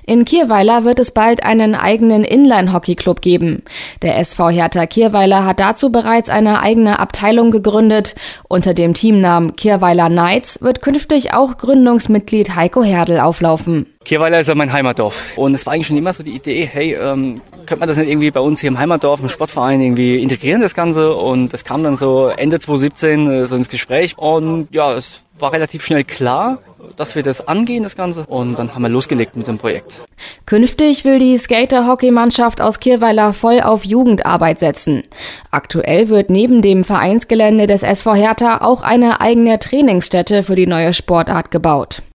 In Kirweiler wird es bald einen eigenen Inline-Hockey-Club geben. Der SV Hertha Kirweiler hat dazu bereits eine eigene Abteilung gegründet. Unter dem Teamnamen Kirweiler Knights wird künftig auch Gründungsmitglied Heiko Herdl auflaufen. Kirweiler ist ja mein Heimatdorf und es war eigentlich schon immer so die Idee, hey, könnte man das nicht irgendwie bei uns hier im Heimatdorf, im Sportverein irgendwie integrieren, das Ganze, und das kam dann so Ende 2017 so ins Gespräch und ja, es war relativ schnell klar, dass wir das angehen, das Ganze, und dann haben wir losgelegt mit dem Projekt. Künftig will die Skater-Hockeymannschaft aus Kirweiler voll auf Jugendarbeit setzen. Aktuell wird neben dem Vereinsgelände des SV Hertha auch eine eigene Trainingsstätte für die neue Sportart gebaut.